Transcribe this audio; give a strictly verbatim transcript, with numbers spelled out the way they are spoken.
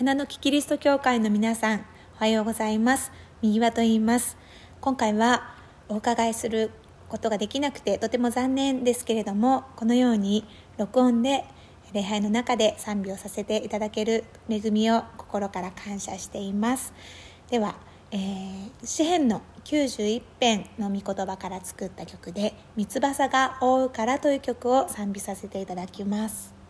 花の木キリスト教会の皆さん、おはようございます。右輪と言います。今回はお伺いすることができなくてとても残念ですけれども、このように録音で礼拝の中で賛美をさせていただける恵みを心から感謝しています。では、えー、詩編のきゅうじゅういち編の御言葉から作った曲で、三翼が覆うからという曲を賛美させていただきます。